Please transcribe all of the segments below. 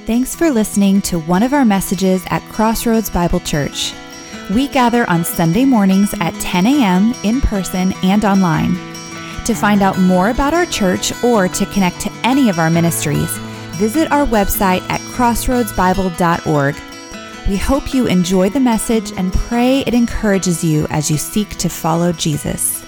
Thanks for listening to one of our messages at Crossroads Bible Church. We gather on Sunday mornings at 10 a.m. in person and online. To find out more about our church or to connect to any of our ministries, visit our website at crossroadsbible.org. We hope you enjoy the message and pray it encourages you as you seek to follow Jesus.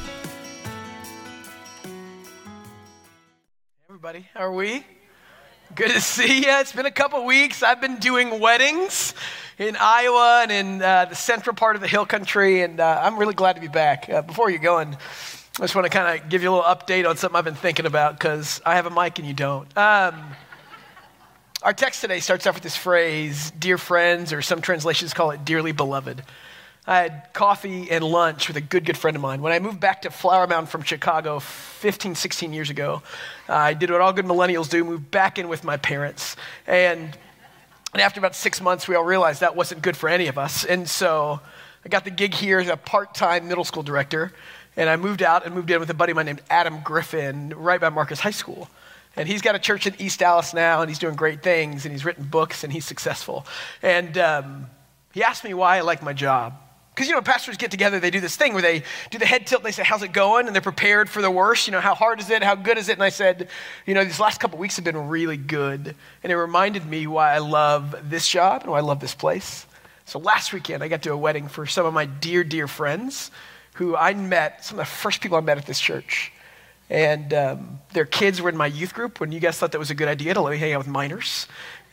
Everybody, how are we? Good to see you. It's been a couple weeks. I've been doing weddings in Iowa and in the central part of the hill country, and I'm really glad to be back. Before you go, I just want to kind of give you a little update on something I've been thinking about because I have a mic and you don't. Our text today starts off with this phrase, dear friends, or some translations call it dearly beloved. I had coffee and lunch with a good friend of mine. When I moved back to Flower Mound from Chicago 15, 16 years ago, I did what all good millennials do, moved back in with my parents. And after about 6 months, we all realized that wasn't good for any of us. And so I got the gig here as a part-time middle school director. And I moved out and moved in with a buddy of mine named Adam Griffin right by Marcus High School. And he's got a church in East Dallas now, and he's doing great things, and he's written books, and he's successful. And he asked me why I like my job. Because, pastors get together, they do this thing where they do the head tilt, and they say, how's it going? And they're prepared for the worst. How hard is it? How good is it? And I said, these last couple weeks have been really good. And it reminded me why I love this job and why I love this place. So last weekend, I got to a wedding for some of my dear friends who I met, some of the first people I met at this church. And their kids were in my youth group when you guys thought that was a good idea to let me hang out with minors.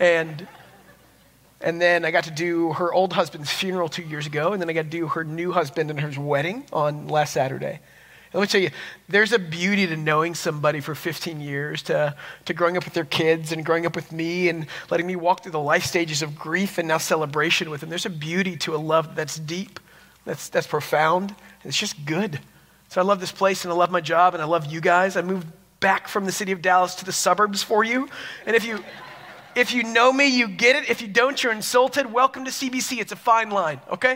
And then I got to do her old husband's funeral 2 years ago, and then I got to do her new husband and her wedding on last Saturday. And let me tell you, there's a beauty to knowing somebody for 15 years, to growing up with their kids and growing up with me and letting me walk through the life stages of grief and now celebration with them. There's a beauty to a love that's deep, that's profound, and it's just good. So I love this place, and I love my job, and I love you guys. I moved back from the city of Dallas to the suburbs for you. And if you know me, you get it. If you don't, you're insulted. Welcome to CBC. It's a fine line, okay?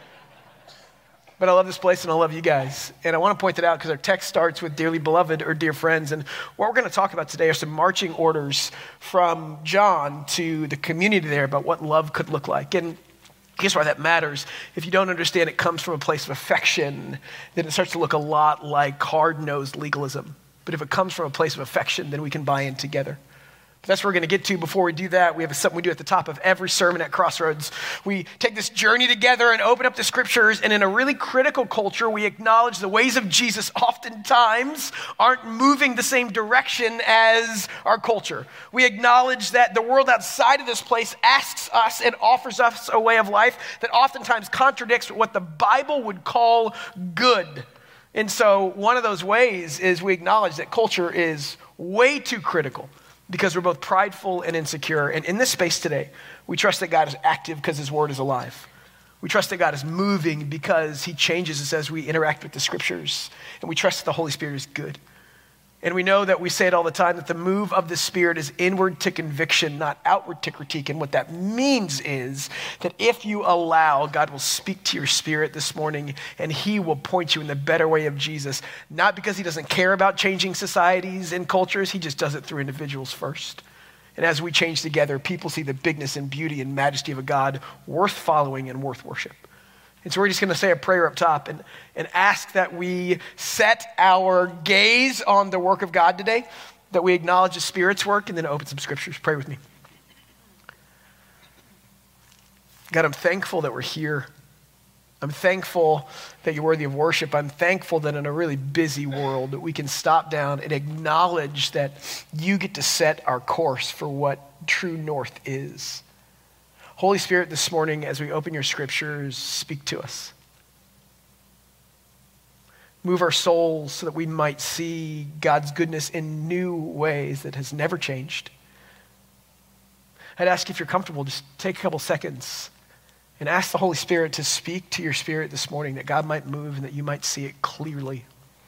But I love this place, and I love you guys. And I want to point that out because our text starts with dearly beloved or dear friends. And what we're going to talk about today are some marching orders from John to the community there about what love could look like. And here's why that matters. If you don't understand it comes from a place of affection, then it starts to look a lot like hard-nosed legalism. But if it comes from a place of affection, then we can buy in together. That's what we're going to get to. Before we do that, we have something we do at the top of every sermon at Crossroads. We take this journey together and open up the scriptures, and in a really critical culture, we acknowledge the ways of Jesus oftentimes aren't moving the same direction as our culture. We acknowledge that the world outside of this place asks us and offers us a way of life that oftentimes contradicts what the Bible would call good. And so one of those ways is we acknowledge that culture is way too critical, because we're both prideful and insecure. And in this space today, we trust that God is active because his word is alive. We trust that God is moving because he changes us as we interact with the scriptures. And we trust that the Holy Spirit is good. And we know that we say it all the time, that the move of the Spirit is inward to conviction, not outward to critique. And what that means is that if you allow, God will speak to your spirit this morning, and he will point you in the better way of Jesus, not because he doesn't care about changing societies and cultures, he just does it through individuals first. And as we change together, people see the bigness and beauty and majesty of a God worth following and worth worship. And so we're just going to say a prayer up top and ask that we set our gaze on the work of God today, that we acknowledge the Spirit's work, and then open some scriptures. Pray with me. God, I'm thankful that we're here. I'm thankful that you're worthy of worship. I'm thankful that in a really busy world that we can stop down and acknowledge that you get to set our course for what true north is. Holy Spirit, this morning, as we open your scriptures, speak to us. Move our souls so that we might see God's goodness in new ways that has never changed. I'd ask if you're comfortable, just take a couple seconds and ask the Holy Spirit to speak to your spirit this morning, that God might move and that you might see it clearly.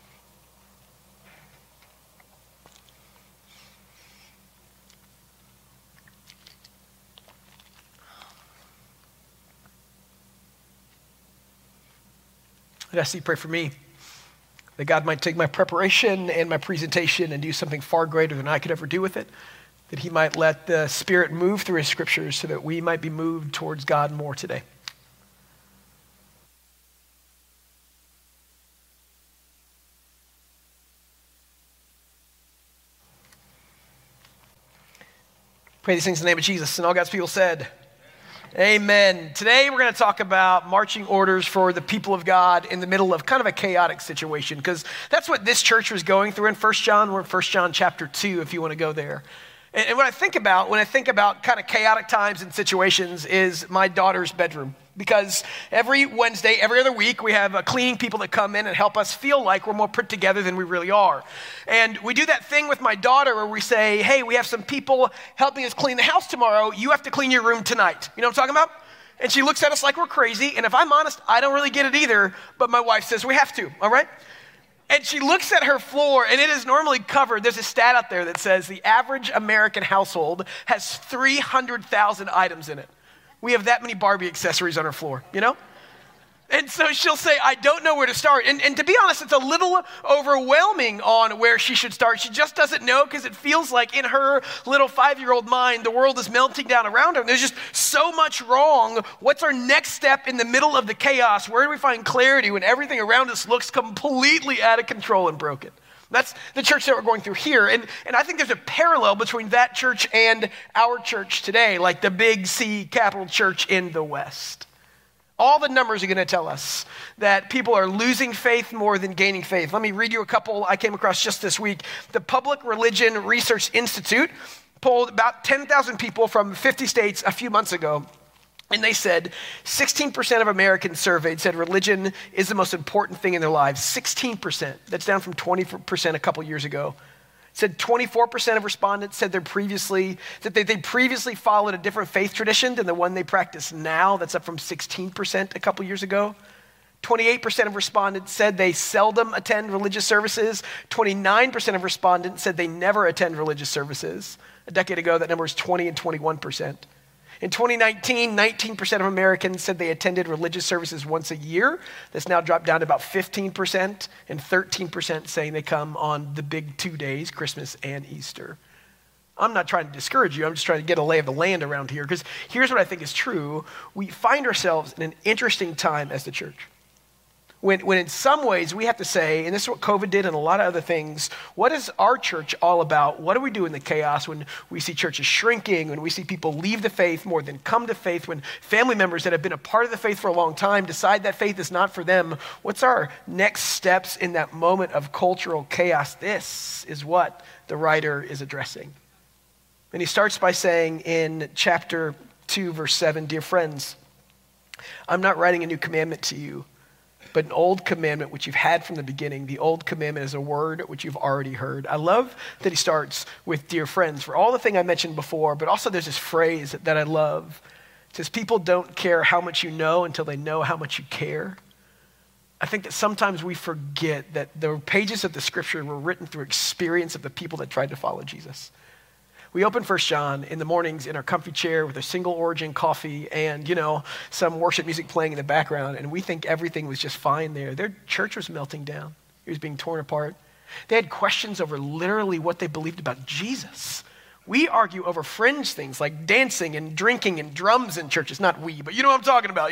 I'd ask that you pray for me, that God might take my preparation and my presentation and do something far greater than I could ever do with it. that he might let the Spirit move through his scriptures so that we might be moved towards God more today. Pray these things in the name of Jesus. And all God's people said, amen. Today we're going to talk about marching orders for the people of God in the middle of kind of a chaotic situation, because that's what this church was going through in 1 John. We're in 1 John chapter 2 if you want to go there. And what I think about when I think about kind of chaotic times and situations is my daughter's bedroom. Because every Wednesday, every other week, we have cleaning people that come in and help us feel like we're more put together than we really are. And we do that thing with my daughter where we say, hey, we have some people helping us clean the house tomorrow. You have to clean your room tonight. You know what I'm talking about? And she looks at us like we're crazy. And if I'm honest, I don't really get it either. But my wife says we have to, all right? And she looks at her floor, and it is normally covered. There's a stat out there that says the average American household has 300,000 items in it. We have that many Barbie accessories on our floor, you know? And so she'll say, I don't know where to start. And to be honest, it's a little overwhelming on where she should start. She just doesn't know because it feels like in her little 5-year-old mind, the world is melting down around her. And there's just so much wrong. What's our next step in the middle of the chaos? Where do we find clarity when everything around us looks completely out of control and broken? That's the church that we're going through here. And I think there's a parallel between that church and our church today, like the big C capital church in the West. All the numbers are going to tell us that people are losing faith more than gaining faith. Let me read you a couple I came across just this week. The Public Religion Research Institute polled about 10,000 people from 50 states a few months ago. And they said 16% of Americans surveyed said religion is the most important thing in their lives. 16%. That's down from 20% a couple years ago. Said 24% of respondents said they previously followed a different faith tradition than the one they practice now. That's up from 16% a couple years ago. 28% of respondents said they seldom attend religious services. 29% of respondents said they never attend religious services. A decade ago, that number was 20 and 21%. In 2019, 19% of Americans said they attended religious services once a year. That's now dropped down to about 15%, and 13% saying they come on the big 2 days, Christmas and Easter. I'm not trying to discourage you. I'm just trying to get a lay of the land around here, because here's what I think is true. We find ourselves in an interesting time as the church. When in some ways we have to say, and this is what COVID did and a lot of other things, what is our church all about? What do we do in the chaos when we see churches shrinking, when we see people leave the faith more than come to faith, when family members that have been a part of the faith for a long time decide that faith is not for them? What's our next steps in that moment of cultural chaos? This is what the writer is addressing. And he starts by saying in chapter 2, verse 7, dear friends, I'm not writing a new commandment to you, but an old commandment which you've had from the beginning. The old commandment is a word which you've already heard. I love that he starts with dear friends for all the thing I mentioned before, but also there's this phrase that I love. It says, people don't care how much you know until they know how much you care. I think that sometimes we forget that the pages of the scripture were written through experience of the people that tried to follow Jesus. We open 1 John in the mornings in our comfy chair with a single origin coffee and, some worship music playing in the background, and we think everything was just fine there. Their church was melting down. It was being torn apart. They had questions over literally what they believed about Jesus. We argue over fringe things like dancing and drinking and drums in churches. Not we, but you know what I'm talking about,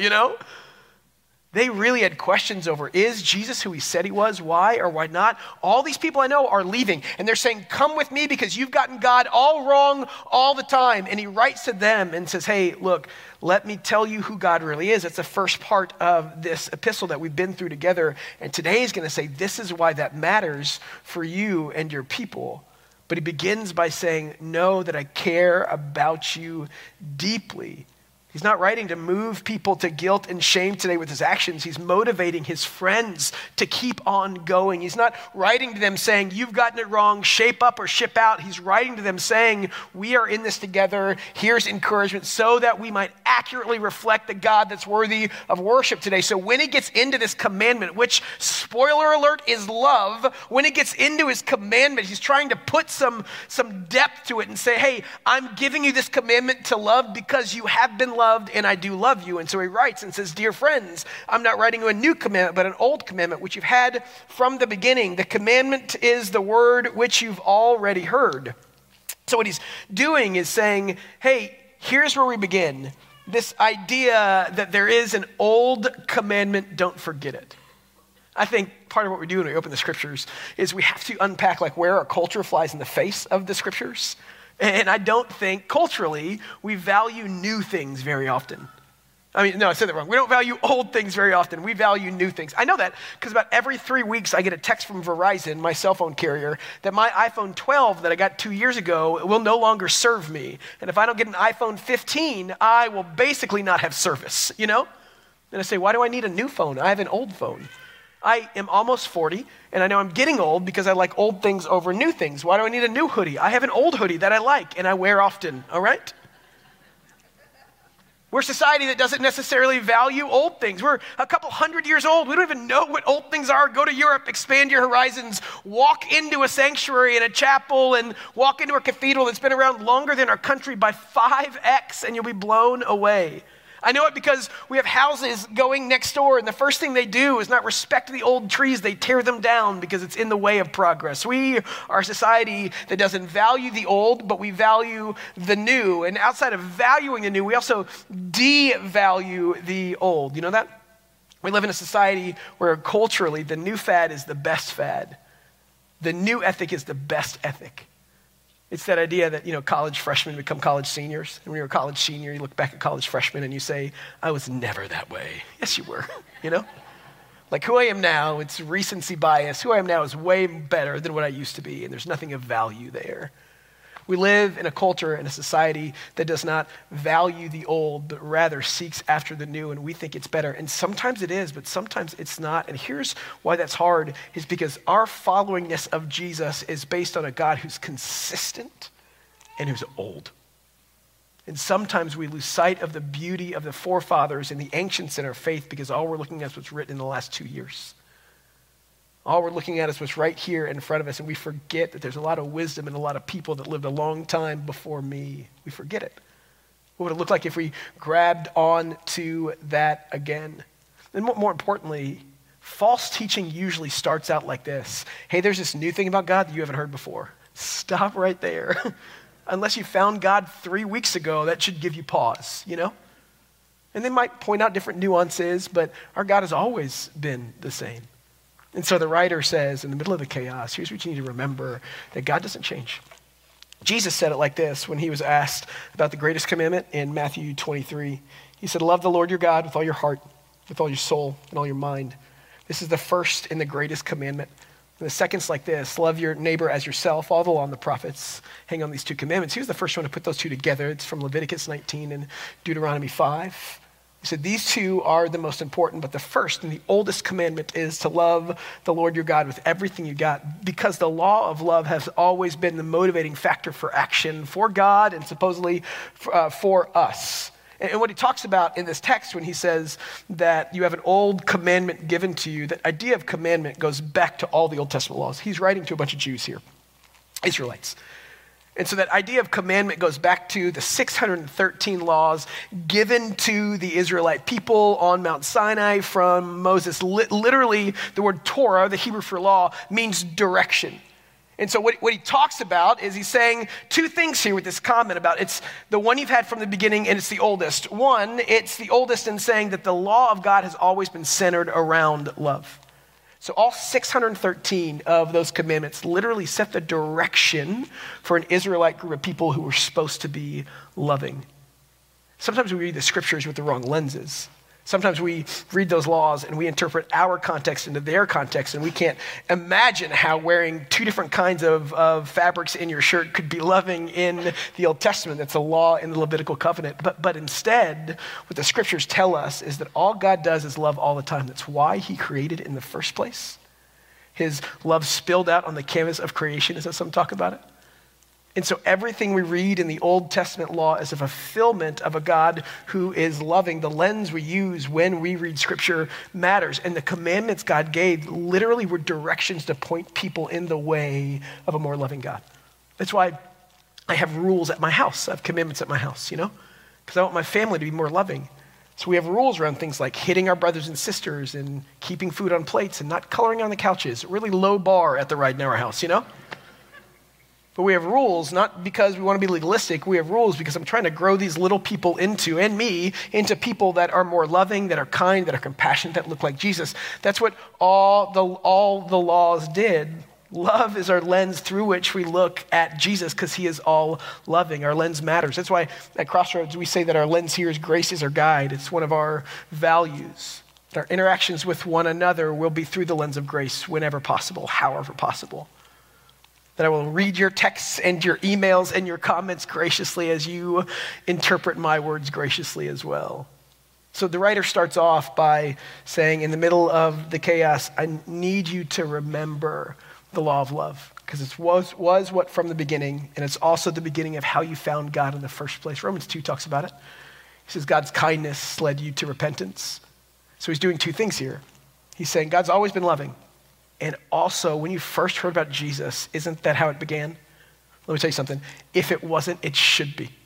They really had questions over, is Jesus who he said he was? Why or why not? All these people I know are leaving, and they're saying, come with me because you've gotten God all wrong all the time. And he writes to them and says, hey, look, let me tell you who God really is. It's the first part of this epistle that we've been through together. And today he's going to say, this is why that matters for you and your people. But he begins by saying, know that I care about you deeply. He's not writing to move people to guilt and shame today with his actions. He's motivating his friends to keep on going. He's not writing to them saying, you've gotten it wrong, shape up or ship out. He's writing to them saying, we are in this together. Here's encouragement so that we might accurately reflect the God that's worthy of worship today. So when he gets into this commandment, which, spoiler alert, is love, when he gets into his commandment, he's trying to put some depth to it and say, hey, I'm giving you this commandment to love because you have been loved and I do love you. And so he writes and says, dear friends, I'm not writing you a new commandment, but an old commandment, which you've had from the beginning. The commandment is the word which you've already heard. So what he's doing is saying, hey, here's where we begin. This idea that there is an old commandment, don't forget it. I think part of what we do when we open the scriptures is we have to unpack like where our culture flies in the face of the scriptures. And I don't think culturally we value new things very often. I said that wrong. We don't value old things very often. We value new things. I know that because about every 3 weeks I get a text from Verizon, my cell phone carrier, that my iPhone 12 that I got 2 years ago will no longer serve me. And if I don't get an iPhone 15, I will basically not have service, And I say, why do I need a new phone? I have an old phone. I am almost 40, and I know I'm getting old because I like old things over new things. Why do I need a new hoodie? I have an old hoodie that I like and I wear often, all right? We're a society that doesn't necessarily value old things. We're a couple hundred years old. We don't even know what old things are. Go to Europe, expand your horizons, walk into a sanctuary and a chapel and walk into a cathedral that's been around longer than our country by 5x, and you'll be blown away. I know it because we have houses going next door, and the first thing they do is not respect the old trees. They tear them down because it's in the way of progress. We are a society that doesn't value the old, but we value the new. And outside of valuing the new, we also devalue the old. You know that? We live in a society where culturally the new fad is the best fad. The new ethic is the best ethic. It's that idea that, college freshmen become college seniors. And when you're a college senior, you look back at college freshmen and you say, I was never that way. Yes, you were, Like who I am now, it's recency bias. Who I am now is way better than what I used to be, and there's nothing of value there. We live in a culture and a society that does not value the old, but rather seeks after the new, and we think it's better. And sometimes it is, but sometimes it's not. And here's why that's hard, is because our followingness of Jesus is based on a God who's consistent and who's old. And sometimes we lose sight of the beauty of the forefathers and the ancients in our faith because all we're looking at is what's written in the last 2 years. All we're looking at is what's right here in front of us, and we forget that there's a lot of wisdom and a lot of people that lived a long time before me. We forget it. What would it look like if we grabbed on to that again? And more importantly, false teaching usually starts out like this. Hey, there's this new thing about God that you haven't heard before. Stop right there. Unless you found God 3 weeks ago, that should give you pause, And they might point out different nuances, but our God has always been the same. And so the writer says, in the middle of the chaos, here's what you need to remember, that God doesn't change. Jesus said it like this when he was asked about the greatest commandment in Matthew 23. He said, love the Lord your God with all your heart, with all your soul, and all your mind. This is the first and the greatest commandment. And the second's like this, love your neighbor as yourself. All the law and the prophets hang on these two commandments. Here's the first one to put those two together. It's from Leviticus 19 and Deuteronomy 5. He said, these two are the most important, but the first and the oldest commandment is to love the Lord your God with everything you got, because the law of love has always been the motivating factor for action for God and supposedly for us. And what he talks about in this text when he says that you have an old commandment given to you, that idea of commandment goes back to all the Old Testament laws. He's writing to a bunch of Jews here, Israelites. And so that idea of commandment goes back to the 613 laws given to the Israelite people on Mount Sinai from Moses. Literally, the word Torah, the Hebrew for law, means direction. And so what he talks about is he's saying two things here with this comment about it's the one you've had from the beginning and it's the oldest. One, it's the oldest in saying that the law of God has always been centered around love. So all 613 of those commandments literally set the direction for an Israelite group of people who were supposed to be loving. Sometimes we read the scriptures with the wrong lenses. Sometimes we read those laws and we interpret our context into their context, and we can't imagine how wearing two different kinds of fabrics in your shirt could be loving in the Old Testament. That's a law in the Levitical covenant. But instead, what the scriptures tell us is that all God does is love all the time. That's why he created in the first place. His love spilled out on the canvas of creation, is how some talk about it. And so everything we read in the Old Testament law is a fulfillment of a God who is loving. The lens we use when we read scripture matters. And the commandments God gave literally were directions to point people in the way of a more loving God. That's why I have rules at my house. I have commandments at my house, because I want my family to be more loving. So we have rules around things like hitting our brothers and sisters and keeping food on plates and not coloring on the couches. A really low bar at the Ride in our house, But we have rules, not because we want to be legalistic. We have rules because I'm trying to grow these little people and me, into people that are more loving, that are kind, that are compassionate, that look like Jesus. That's what all the laws did. Love is our lens through which we look at Jesus because he is all loving. Our lens matters. That's why at Crossroads we say that our lens here is grace is our guide. It's one of our values. Our interactions with one another will be through the lens of grace whenever possible, however possible. That I will read your texts and your emails and your comments graciously as you interpret my words graciously as well. So the writer starts off by saying, in the middle of the chaos, I need you to remember the law of love, because it was what from the beginning, and it's also the beginning of how you found God in the first place. Romans 2 talks about it. He says God's kindness led you to repentance. So he's doing two things here. He's saying God's always been loving. And also, when you first heard about Jesus, isn't that how it began? Let me tell you something. If it wasn't, it should be.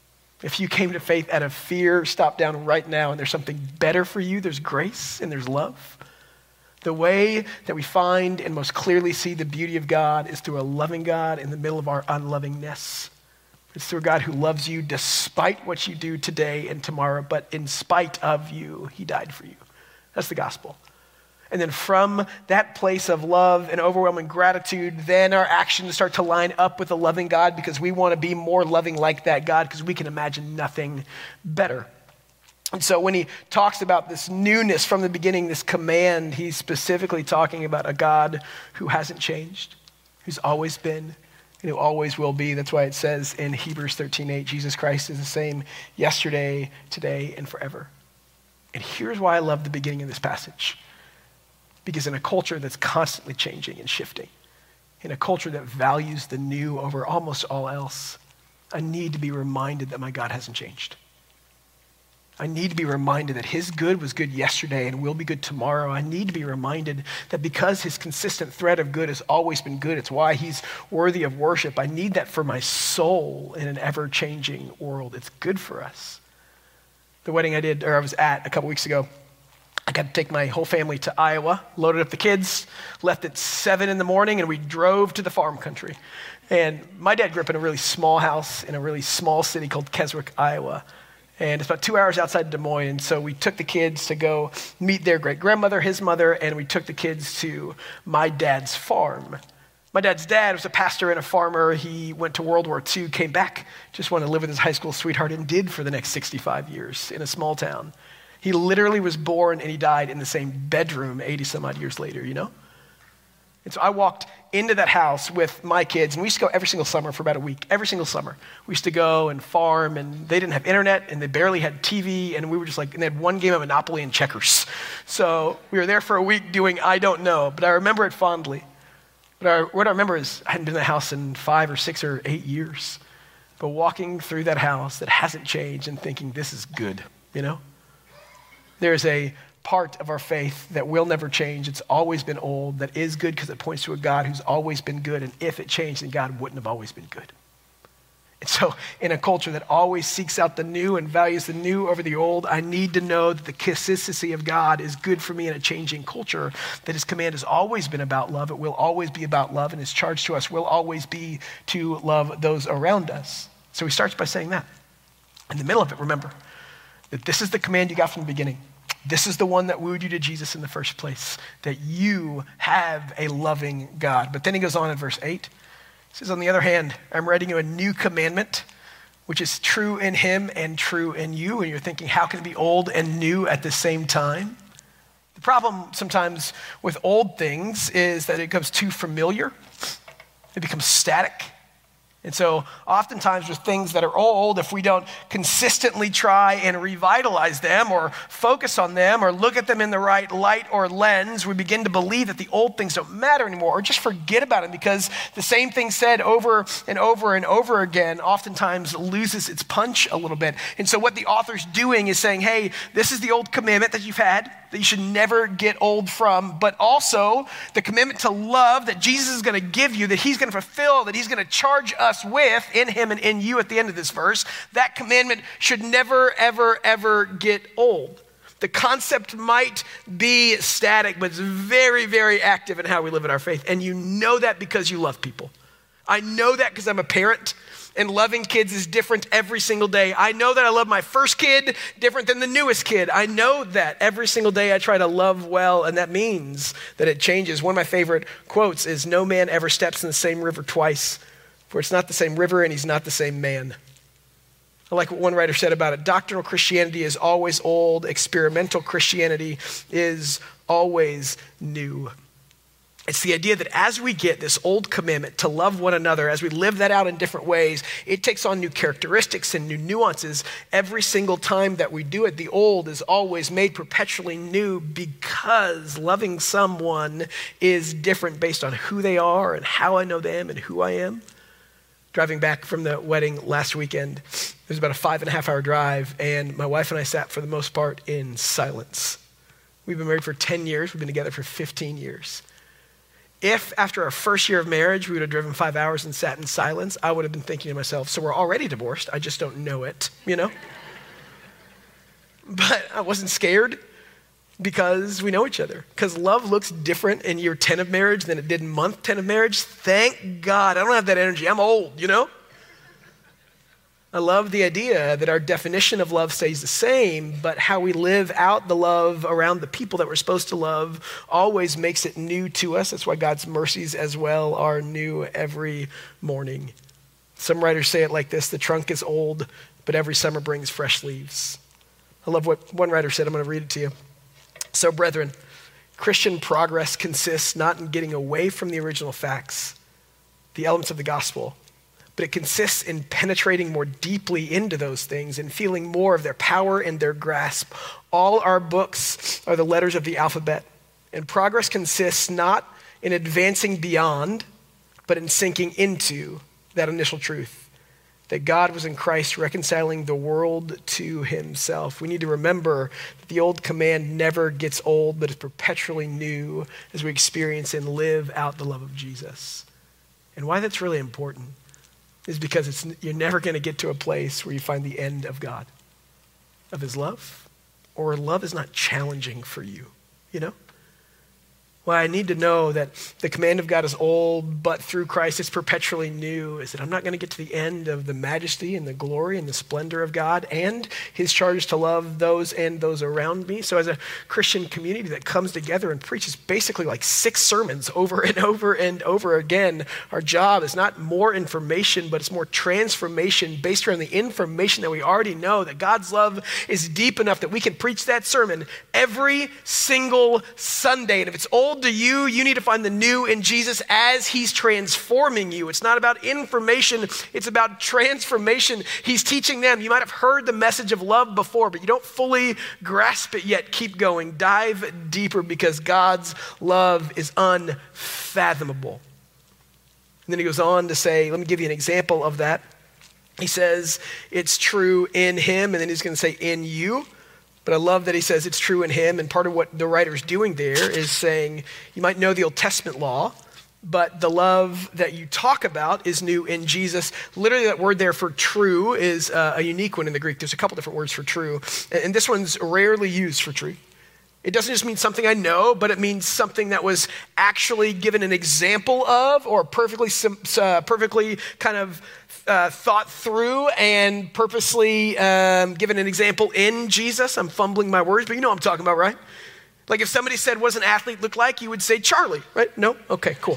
If you came to faith out of fear, stop down right now, and there's something better for you. There's grace and there's love. The way that we find and most clearly see the beauty of God is through a loving God in the middle of our unlovingness. It's through a God who loves you despite what you do today and tomorrow, but in spite of you, he died for you. That's the gospel. And then from that place of love and overwhelming gratitude, then our actions start to line up with a loving God because we want to be more loving like that God because we can imagine nothing better. And so when he talks about this newness from the beginning, this command, he's specifically talking about a God who hasn't changed, who's always been, and who always will be. That's why it says in Hebrews 13:8, Jesus Christ is the same yesterday, today, and forever. And here's why I love the beginning of this passage. Because in a culture that's constantly changing and shifting, in a culture that values the new over almost all else, I need to be reminded that my God hasn't changed. I need to be reminded that his good was good yesterday and will be good tomorrow. I need to be reminded that because his consistent thread of good has always been good, it's why he's worthy of worship. I need that for my soul in an ever-changing world. It's good for us. The wedding I was at a couple weeks ago, I got to take my whole family to Iowa, loaded up the kids, left at 7 a.m, and we drove to the farm country. And my dad grew up in a really small house in a really small city called Keswick, Iowa. And it's about 2 hours outside Des Moines. And so we took the kids to go meet their great-grandmother, his mother, and we took the kids to my dad's farm. My dad's dad was a pastor and a farmer. He went to World War II, came back, just wanted to live with his high school sweetheart, and did for the next 65 years in a small town. He literally was born and he died in the same bedroom 80 some odd years later, you know? And so I walked into that house with my kids, and we used to go every single summer for about a week, every single summer. We used to go and farm, and they didn't have internet, and they barely had TV, and we were just like, and they had one game of Monopoly and checkers. So we were there for a week doing I don't know, but I remember it fondly. But what I remember is I hadn't been in the house in 5 or 6 or 8 years, but walking through that house that hasn't changed and thinking, this is good, you know? There's a part of our faith that will never change. It's always been old, that is good because it points to a God who's always been good. And if it changed, then God wouldn't have always been good. And so in a culture that always seeks out the new and values the new over the old, I need to know that the consistency of God is good for me in a changing culture, that his command has always been about love. It will always be about love, and his charge to us will always be to love those around us. So he starts by saying that. In the middle of it, remember that this is the command you got from the beginning. This is the one that wooed you to Jesus in the first place, that you have a loving God. But then he goes on in verse 8. He says, on the other hand, I'm writing you a new commandment, which is true in him and true in you. And you're thinking, how can it be old and new at the same time? The problem sometimes with old things is that it becomes too familiar. It becomes static. And so oftentimes with things that are old, if we don't consistently try and revitalize them or focus on them or look at them in the right light or lens, we begin to believe that the old things don't matter anymore or just forget about them because the same thing said over and over and over again oftentimes loses its punch a little bit. And so what the author's doing is saying, hey, this is the old commandment that you've had that you should never get old from, but also the commitment to love that Jesus is going to give you, that he's going to fulfill, that he's going to charge us with in him and in you at the end of this verse. That commandment should never, ever, ever get old. The concept might be static, but it's very, very active in how we live in our faith. And you know that because you love people. I know that because I'm a parent, and loving kids is different every single day. I know that I love my first kid different than the newest kid. I know that every single day I try to love well, and that means that it changes. One of my favorite quotes is, "No man ever steps in the same river twice, for it's not the same river and he's not the same man." I like what one writer said about it. Doctrinal Christianity is always old. Experimental Christianity is always new. It's the idea that as we get this old commandment to love one another, as we live that out in different ways, it takes on new characteristics and new nuances every single time that we do it. The old is always made perpetually new because loving someone is different based on who they are and how I know them and who I am. Driving back from the wedding last weekend, it was about a 5.5 hour drive, and my wife and I sat for the most part in silence. We've been married for 10 years. We've been together for 15 years. If after our first year of marriage, we would have driven 5 hours and sat in silence, I would have been thinking to myself, so we're already divorced. I just don't know it, you know? But I wasn't scared because we know each other. Because love looks different in year 10 of marriage than it did in month 10 of marriage. Thank God. I don't have that energy. I'm old, you know? I love the idea that our definition of love stays the same, but how we live out the love around the people that we're supposed to love always makes it new to us. That's why God's mercies as well are new every morning. Some writers say it like this: the trunk is old, but every summer brings fresh leaves. I love what one writer said. I'm going to read it to you. So, brethren, Christian progress consists not in getting away from the original facts, the elements of the gospel, but it consists in penetrating more deeply into those things and feeling more of their power and their grasp. All our books are the letters of the alphabet, and progress consists not in advancing beyond, but in sinking into that initial truth, that God was in Christ reconciling the world to himself. We need to remember that the old command never gets old, but is perpetually new as we experience and live out the love of Jesus. And why that's really important is because you're never going to get to a place where you find the end of God, of his love, or love is not challenging for you, you know? Well, I need to know that the command of God is old, but through Christ it's perpetually new, is that I'm not going to get to the end of the majesty and the glory and the splendor of God and his charge to love those and those around me. So as a Christian community that comes together and preaches basically like 6 sermons over and over and over again, our job is not more information, but it's more transformation based around the information that we already know, that God's love is deep enough that we can preach that sermon every single Sunday. And if it's old to you, you need to find the new in Jesus as he's transforming you. It's not about information, it's about transformation. He's teaching them. You might have heard the message of love before, but you don't fully grasp it yet. Keep going. Dive deeper because God's love is unfathomable. And then he goes on to say, let me give you an example of that. He says, it's true in him, and then he's going to say in you. But I love that he says it's true in him, and part of what the writer's doing there is saying, you might know the Old Testament law, but the love that you talk about is new in Jesus. Literally that word there for true is a unique one in the Greek. There's a couple different words for true, and this one's rarely used for true. It doesn't just mean something I know, but it means something that was actually given an example of, or perfectly kind of thought through and purposely given an example in Jesus. I'm fumbling my words, but you know what I'm talking about, right? Like if somebody said, what does an athlete look like? You would say Charlie, right? No? Okay, cool.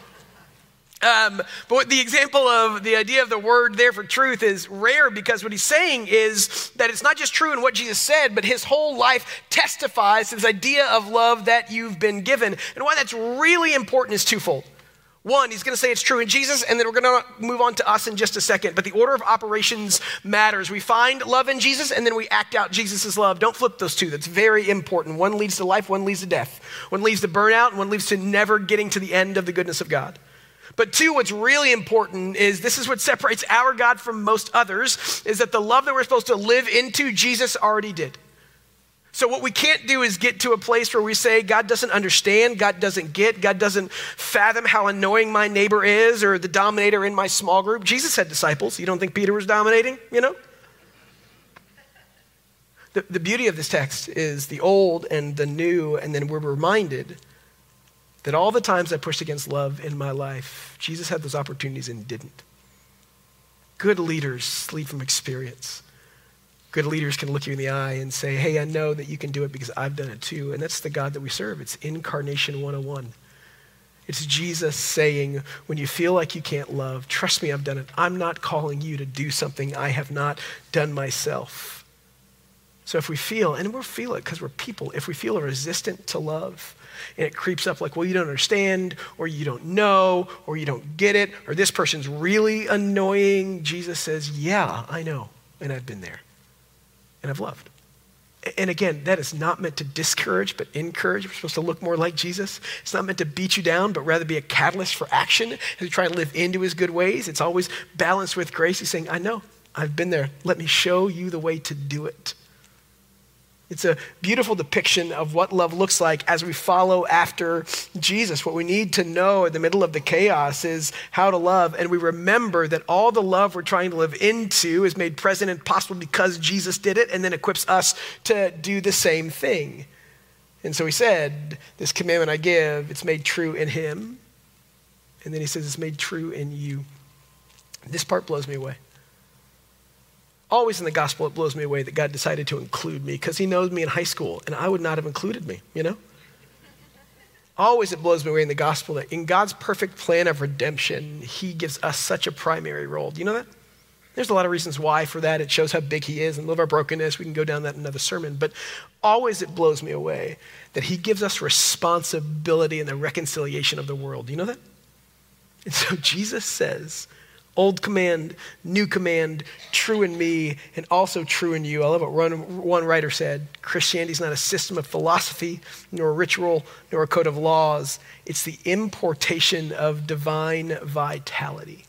But what the example of the idea of the word there for truth is rare, because what he's saying is that it's not just true in what Jesus said, but his whole life testifies to this idea of love that you've been given. And why that's really important is twofold. One, he's going to say it's true in Jesus, and then we're going to move on to us in just a second. But the order of operations matters. We find love in Jesus, and then we act out Jesus' love. Don't flip those two. That's very important. One leads to life, one leads to death. One leads to burnout, and one leads to never getting to the end of the goodness of God. But two, what's really important is this is what separates our God from most others, is that the love that we're supposed to live into, Jesus already did. So what we can't do is get to a place where we say, God doesn't understand, God doesn't get, God doesn't fathom how annoying my neighbor is or the dominator in my small group. Jesus had disciples. You don't think Peter was dominating, you know? The beauty of this text is the old and the new, and then we're reminded that all the times I pushed against love in my life, Jesus had those opportunities and didn't. Good leaders lead from experience. Good leaders can look you in the eye and say, hey, I know that you can do it because I've done it too. And that's the God that we serve. It's Incarnation 101. It's Jesus saying, when you feel like you can't love, trust me, I've done it. I'm not calling you to do something I have not done myself. So if we feel, and we'll feel it because we're people, if we feel resistant to love, and it creeps up like, well, you don't understand, or you don't know, or you don't get it, or this person's really annoying, Jesus says, yeah, I know, and I've been there, and I've loved. And again, that is not meant to discourage, but encourage. We're supposed to look more like Jesus. It's not meant to beat you down, but rather be a catalyst for action as we try to live into his good ways. It's always balanced with grace. He's saying, I know, I've been there. Let me show you the way to do it. It's a beautiful depiction of what love looks like as we follow after Jesus. What we need to know in the middle of the chaos is how to love. And we remember that all the love we're trying to live into is made present and possible because Jesus did it and then equips us to do the same thing. And so he said, this commandment I give, it's made true in him. And then he says, it's made true in you. This part blows me away. Always in the gospel, it blows me away that God decided to include me because he knows me in high school and I would not have included me, you know? Always it blows me away in the gospel that in God's perfect plan of redemption, he gives us such a primary role. Do you know that? There's a lot of reasons why for that. It shows how big he is and love our brokenness. We can go down that in another sermon. But always it blows me away that he gives us responsibility in the reconciliation of the world. Do you know that? And so Jesus says, old command, new command, true in me, and also true in you. I love what one writer said. Christianity is not a system of philosophy, nor a ritual, nor a code of laws. It's the importation of divine vitality.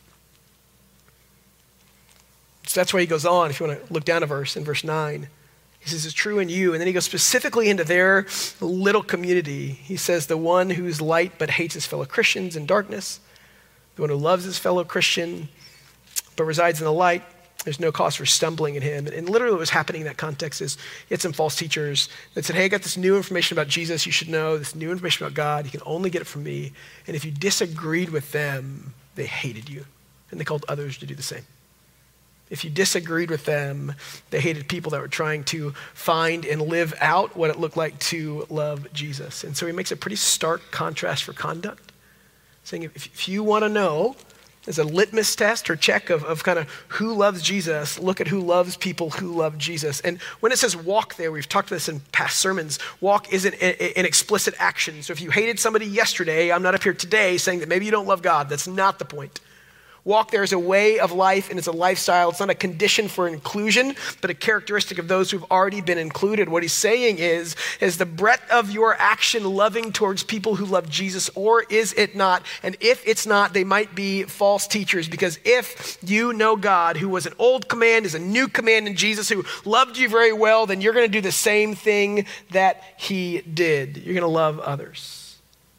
So that's why he goes on, if you want to look down a verse, in verse 9. He says, it's true in you. And then he goes specifically into their little community. He says, the one who's light but hates his fellow Christians in darkness, the one who loves his fellow Christian but resides in the light, there's no cause for stumbling in him. And literally what was happening in that context is you had some false teachers that said, hey, I got this new information about Jesus you should know, this new information about God. You can only get it from me. And if you disagreed with them, they hated you. And they called others to do the same. If you disagreed with them, they hated people that were trying to find and live out what it looked like to love Jesus. And so he makes a pretty stark contrast for conduct, saying if you want to know, as a litmus test or check of kind of who loves Jesus, look at who loves people who love Jesus. And when it says walk there, we've talked about this in past sermons, walk isn't an explicit action. So if you hated somebody yesterday, I'm not up here today saying that maybe you don't love God. That's not the point. Walk there is a way of life and it's a lifestyle. It's not a condition for inclusion, but a characteristic of those who've already been included. What he's saying is the breadth of your action loving towards people who love Jesus, or is it not? And if it's not, they might be false teachers, because if you know God, who was an old command, is a new command in Jesus, who loved you very well, then you're going to do the same thing that he did. You're going to love others.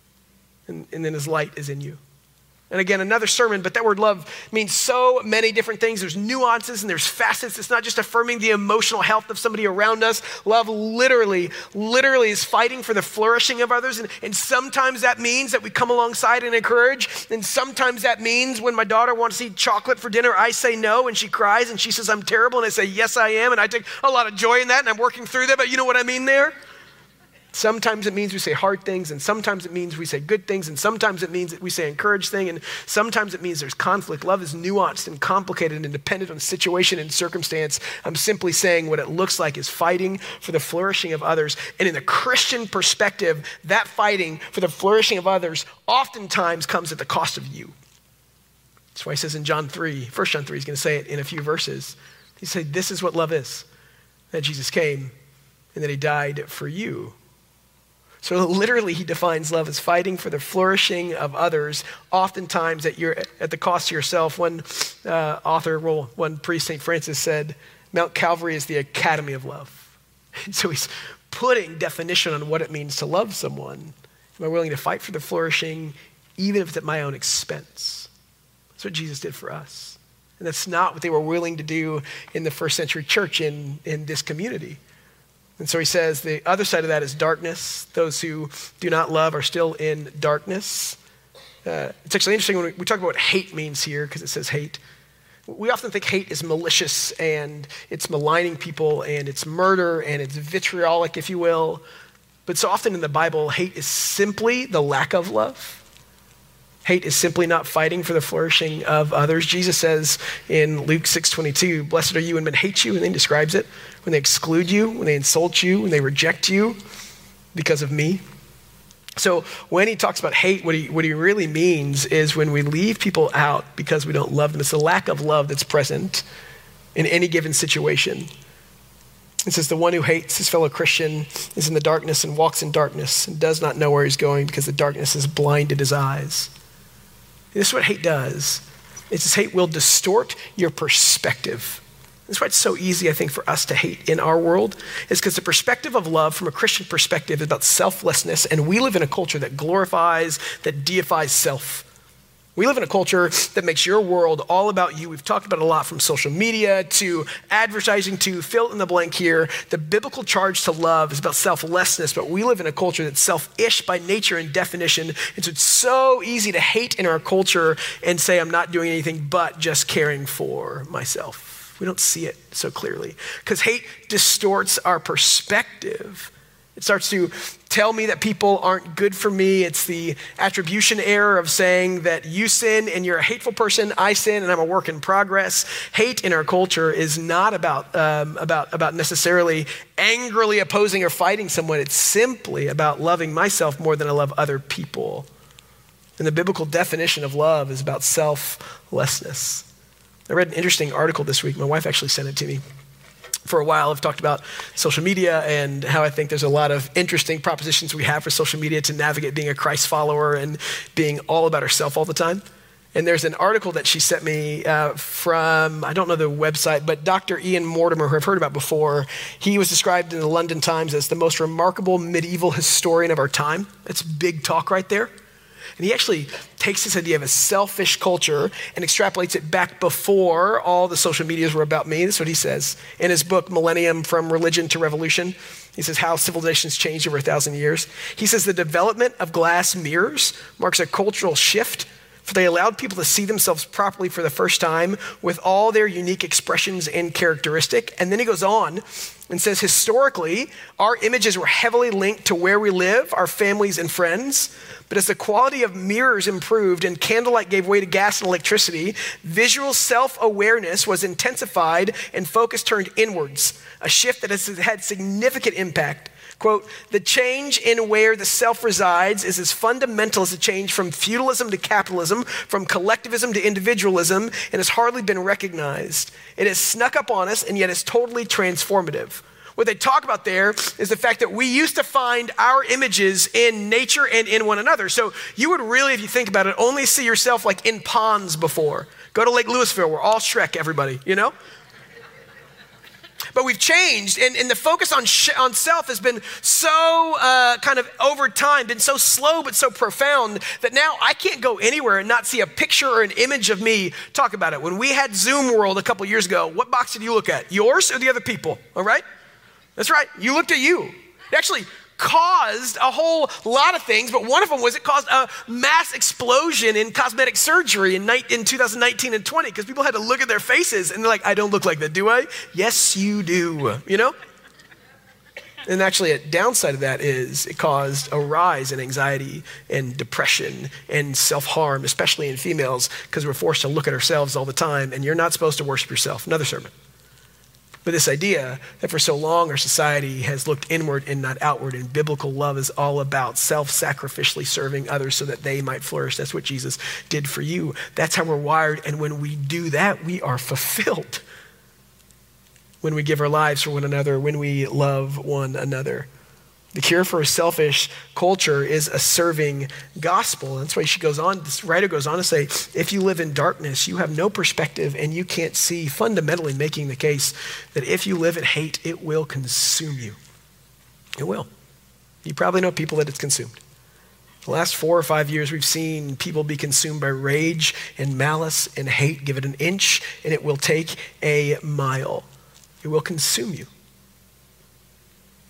And then his light is in you. And again, another sermon, but that word love means so many different things. There's nuances and there's facets. It's not just affirming the emotional health of somebody around us. Love literally is fighting for the flourishing of others. And sometimes that means that we come alongside and encourage. And sometimes that means when my daughter wants to eat chocolate for dinner, I say no, and she cries and she says, I'm terrible. And I say, yes, I am. And I take a lot of joy in that, and I'm working through that. But you know what I mean there? Sometimes it means we say hard things, and sometimes it means we say good things, and sometimes it means that we say encouraged things, and sometimes it means there's conflict. Love is nuanced and complicated and dependent on situation and circumstance. I'm simply saying what it looks like is fighting for the flourishing of others. And in the Christian perspective, that fighting for the flourishing of others oftentimes comes at the cost of you. That's why he says in John 3, 1 John 3, he's going to say it in a few verses. He said, this is what love is, that Jesus came and that he died for you. So literally he defines love as fighting for the flourishing of others, oftentimes at the cost to yourself. One priest, St. Francis, said, Mount Calvary is the academy of love. And so he's putting definition on what it means to love someone. Am I willing to fight for the flourishing, even if it's at my own expense? That's what Jesus did for us. And that's not what they were willing to do in the first century church in this community. And so he says the other side of that is darkness. Those who do not love are still in darkness. It's actually interesting when we talk about what hate means here, because it says hate. We often think hate is malicious and it's maligning people and it's murder and it's vitriolic, if you will. But so often in the Bible, hate is simply the lack of love. Hate is simply not fighting for the flourishing of others. Jesus says in Luke 6:22, blessed are you when men hate you, and then he describes it, when they exclude you, when they insult you, when they reject you because of me. So when he talks about hate, what he really means is when we leave people out because we don't love them. It's the lack of love that's present in any given situation. It says the one who hates his fellow Christian is in the darkness and walks in darkness and does not know where he's going because the darkness has blinded his eyes. This is what hate does. It's this hate will distort your perspective. That's why it's so easy, I think, for us to hate in our world, is because the perspective of love from a Christian perspective is about selflessness, and we live in a culture that glorifies, that deifies self. We live in a culture that makes your world all about you. We've talked about it a lot, from social media to advertising to fill in the blank here. The biblical charge to love is about selflessness, but we live in a culture that's selfish by nature and definition. And so it's so easy to hate in our culture and say, I'm not doing anything but just caring for myself. We don't see it so clearly because hate distorts our perspective. It starts to tell me that people aren't good for me. It's the attribution error of saying that you sin and you're a hateful person, I sin and I'm a work in progress. Hate in our culture is not about necessarily angrily opposing or fighting someone. It's simply about loving myself more than I love other people. And the biblical definition of love is about selflessness. I read an interesting article this week. My wife actually sent it to me. For a while, I've talked about social media and how I think there's a lot of interesting propositions we have for social media to navigate being a Christ follower and being all about ourselves all the time. And there's an article that she sent me from, I don't know the website, but Dr. Ian Mortimer, who I've heard about before. He was described in the London Times as the most remarkable medieval historian of our time. That's big talk right there. And he actually takes this idea of a selfish culture and extrapolates it back before all the social medias were about me. That's what he says in his book, Millennium from Religion to Revolution. He says how civilizations changed over 1,000 years. He says the development of glass mirrors marks a cultural shift, for they allowed people to see themselves properly for the first time with all their unique expressions and characteristic. And then he goes on and says, historically, our images were heavily linked to where we live, our families and friends. But as the quality of mirrors improved and candlelight gave way to gas and electricity, visual self-awareness was intensified and focus turned inwards, a shift that has had significant impact. Quote, the change in where the self resides is as fundamental as the change from feudalism to capitalism, from collectivism to individualism, and has hardly been recognized. It has snuck up on us and yet is totally transformative. What they talk about there is the fact that we used to find our images in nature and in one another. So you would really, if you think about it, only see yourself like in ponds before. Go to Lake Louisville, we're all Shrek, everybody, you know? But we've changed, and the focus on self has been so kind of over time, been so slow but so profound that now I can't go anywhere and not see a picture or an image of me talk about it. When we had Zoom World a couple years ago, what box did you look at? Yours or the other people, all right? That's right, you looked at you. It actually caused a whole lot of things, but one of them was it caused a mass explosion in cosmetic surgery in 2019 and 20 because people had to look at their faces and they're like, I don't look like that, do I? Yes, you do, you know? And actually a downside of that is it caused a rise in anxiety and depression and self-harm, especially in females, because we're forced to look at ourselves all the time, and you're not supposed to worship yourself. Another sermon. But this idea that for so long our society has looked inward and not outward, and biblical love is all about self-sacrificially serving others so that they might flourish. That's what Jesus did for you. That's how we're wired, and when we do that, we are fulfilled. When we give our lives for one another, when we love one another. The cure for a selfish culture is a serving gospel. That's why this writer goes on to say, if you live in darkness, you have no perspective and you can't see, fundamentally making the case that if you live in hate, it will consume you. It will. You probably know people that it's consumed. The last 4 or 5 years, we've seen people be consumed by rage and malice and hate. Give it an inch and it will take a mile. It will consume you.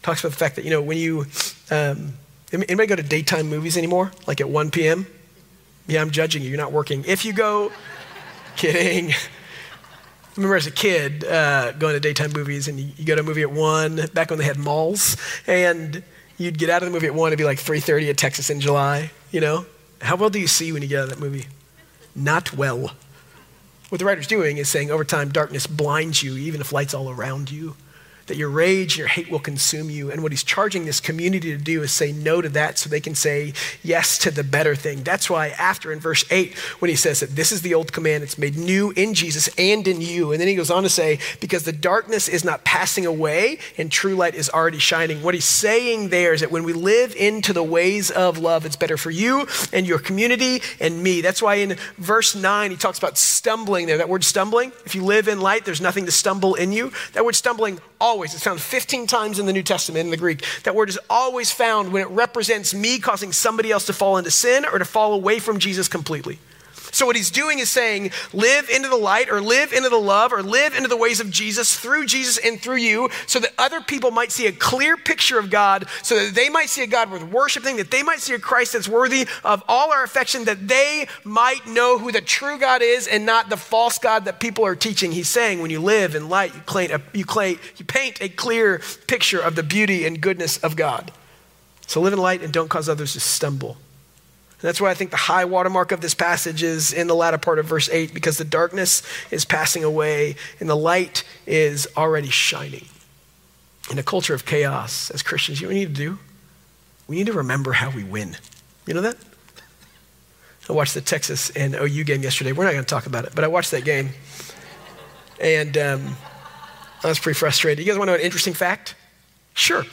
talks about the fact that, when you, anybody go to daytime movies anymore? Like at 1 p.m.? Yeah, I'm judging you. You're not working. If you go, kidding. I remember as a kid going to daytime movies, and you go to a movie at 1, back when they had malls, and you'd get out of the movie at 1, it'd be like 3:30 at Texas in July, How well do you see when you get out of that movie? Not well. What the writer's doing is saying over time, darkness blinds you, even if light's all around you, that your rage and your hate will consume you. And what he's charging this community to do is say no to that so they can say yes to the better thing. That's why after in verse 8, when he says that this is the old command, it's made new in Jesus and in you. And then he goes on to say, because the darkness is not passing away and true light is already shining. What he's saying there is that when we live into the ways of love, it's better for you and your community and me. That's why in verse 9, he talks about stumbling there. That word stumbling, if you live in light, there's nothing to stumble in you. That word stumbling always, it's found 15 times in the New Testament in the Greek. That word is always found when it represents me causing somebody else to fall into sin or to fall away from Jesus completely. So what he's doing is saying, live into the light or live into the love or live into the ways of Jesus through Jesus and through you so that other people might see a clear picture of God, so that they might see a God worth worshiping, that they might see a Christ that's worthy of all our affection, that they might know who the true God is and not the false God that people are teaching. He's saying when you live in light, you paint a clear picture of the beauty and goodness of God. So live in light and don't cause others to stumble. And that's why I think the high watermark of this passage is in the latter part of verse 8, because the darkness is passing away and the light is already shining. In a culture of chaos, as Christians, you know what we need to do? We need to remember how we win. You know that? I watched the Texas and OU game yesterday. We're not going to talk about it, but I watched that game. And I was pretty frustrated. You guys want to know an interesting fact? Sure.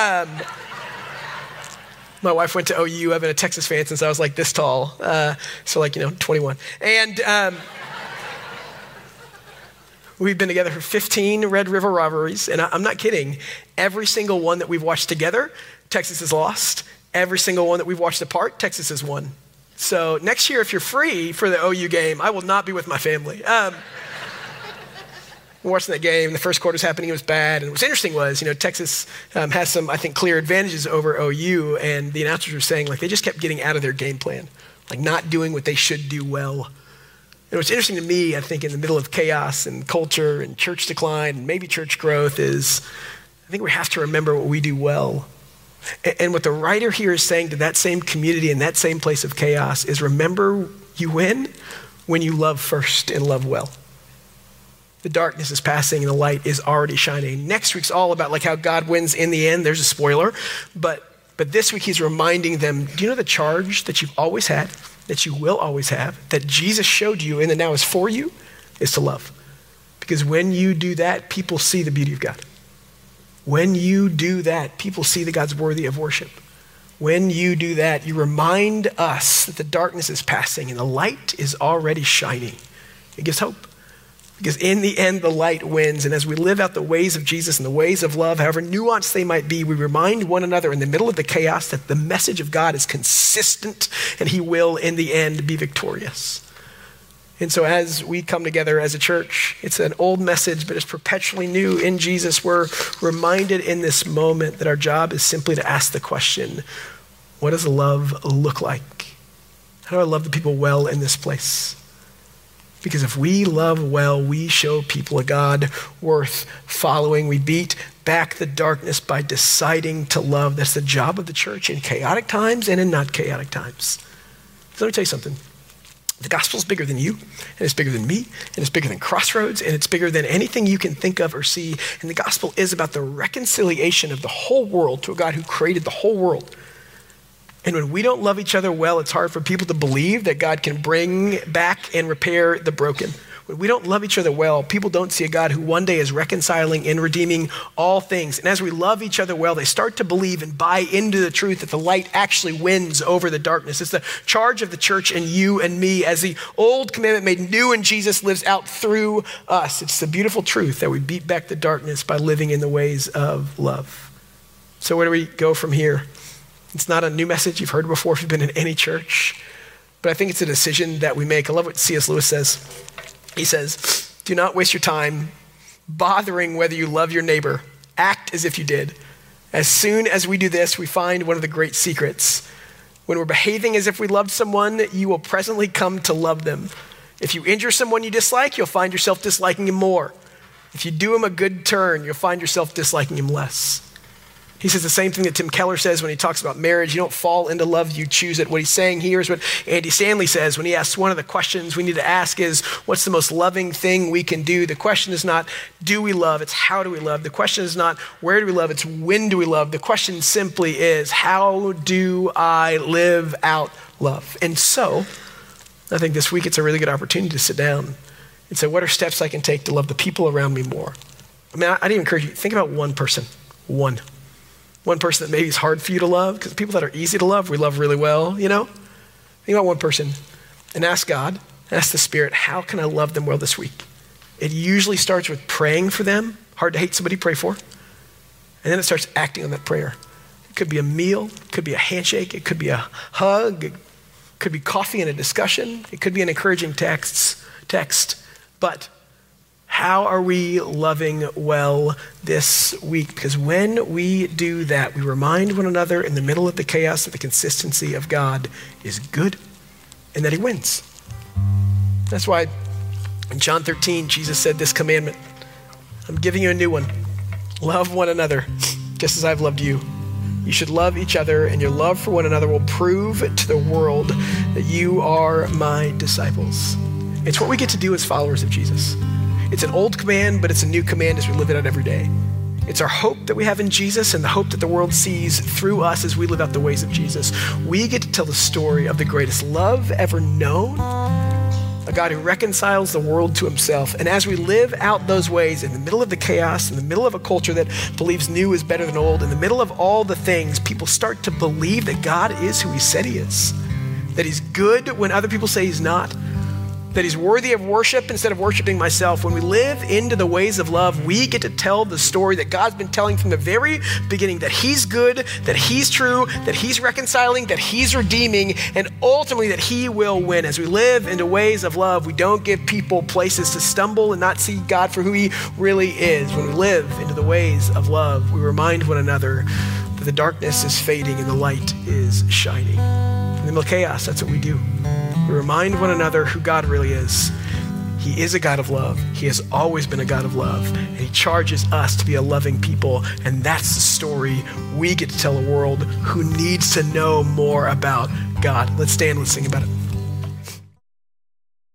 My wife went to OU. I've been a Texas fan since I was like this tall. 21. And we've been together for 15 Red River rivalries. And I'm not kidding. Every single one that we've watched together, Texas has lost. Every single one that we've watched apart, Texas has won. So next year, if you're free for the OU game, I will not be with my family. Watching that game, the first quarter's happening, it was bad. And what's interesting was, Texas has some, I think, clear advantages over OU. And the announcers were saying, they just kept getting out of their game plan, not doing what they should do well. And what's interesting to me, I think, in the middle of chaos and culture and church decline and maybe church growth is, I think we have to remember what we do well. And what the writer here is saying to that same community in that same place of chaos is, remember you win when you love first and love well. The darkness is passing and the light is already shining. Next week's all about how God wins in the end. There's a spoiler. But this week he's reminding them, do you know the charge that you've always had, that you will always have, that Jesus showed you and that now is for you, is to love. Because when you do that, people see the beauty of God. When you do that, people see that God's worthy of worship. When you do that, you remind us that the darkness is passing and the light is already shining. It gives hope. Because in the end, the light wins. And as we live out the ways of Jesus and the ways of love, however nuanced they might be, we remind one another in the middle of the chaos that the message of God is consistent and he will, in the end, be victorious. And so as we come together as a church, it's an old message, but it's perpetually new in Jesus. We're reminded in this moment that our job is simply to ask the question, what does love look like? How do I love the people well in this place? Because if we love well, we show people a God worth following. We beat back the darkness by deciding to love. That's the job of the church in chaotic times and in not chaotic times. So let me tell you something. The gospel is bigger than you, and it's bigger than me, and it's bigger than Crossroads, and it's bigger than anything you can think of or see. And the gospel is about the reconciliation of the whole world to a God who created the whole world. And when we don't love each other well, it's hard for people to believe that God can bring back and repair the broken. When we don't love each other well, people don't see a God who one day is reconciling and redeeming all things. And as we love each other well, they start to believe and buy into the truth that the light actually wins over the darkness. It's the charge of the church and you and me as the old commandment made new in Jesus lives out through us. It's the beautiful truth that we beat back the darkness by living in the ways of love. So where do we go from here? It's not a new message you've heard before if you've been in any church, but I think it's a decision that we make. I love what C.S. Lewis says. He says, do not waste your time bothering whether you love your neighbor. Act as if you did. As soon as we do this, we find one of the great secrets. When we're behaving as if we loved someone, you will presently come to love them. If you injure someone you dislike, you'll find yourself disliking him more. If you do him a good turn, you'll find yourself disliking him less. He says the same thing that Tim Keller says when he talks about marriage. You don't fall into love, you choose it. What he's saying here is what Andy Stanley says when he asks one of the questions we need to ask is, what's the most loving thing we can do? The question is not, do we love? It's how do we love? The question is not, where do we love? It's when do we love? The question simply is, how do I live out love? And so, I think this week it's a really good opportunity to sit down and say, what are steps I can take to love the people around me more? I mean, I'd even encourage you, think about one person, one person that maybe is hard for you to love, because people that are easy to love, we love really well, you know? Think about one person and ask God, ask the Spirit, how can I love them well this week? It usually starts with praying for them. Hard to hate somebody, pray for. And then it starts acting on that prayer. It could be a meal, it could be a handshake, it could be a hug, it could be coffee and a discussion, it could be an encouraging text. But how are we loving well this week? Because when we do that, we remind one another in the middle of the chaos that the consistency of God is good and that he wins. That's why in John 13, Jesus said this commandment, I'm giving you a new one. Love one another just as I've loved you. You should love each other, and your love for one another will prove to the world that you are my disciples. It's what we get to do as followers of Jesus. It's an old command, but it's a new command as we live it out every day. It's our hope that we have in Jesus and the hope that the world sees through us as we live out the ways of Jesus. We get to tell the story of the greatest love ever known, a God who reconciles the world to himself. And as we live out those ways in the middle of the chaos, in the middle of a culture that believes new is better than old, in the middle of all the things, people start to believe that God is who he said he is, that he's good when other people say he's not, that he's worthy of worship instead of worshiping myself. When we live into the ways of love, we get to tell the story that God's been telling from the very beginning, that he's good, that he's true, that he's reconciling, that he's redeeming, and ultimately that he will win. As we live into ways of love, we don't give people places to stumble and not see God for who he really is. When we live into the ways of love, we remind one another that the darkness is fading and the light is shining. In the middle of chaos, that's what we do. We remind one another who God really is. He is a God of love. He has always been a God of love. And he charges us to be a loving people. And that's the story we get to tell a world who needs to know more about God. Let's stand, let's sing about it.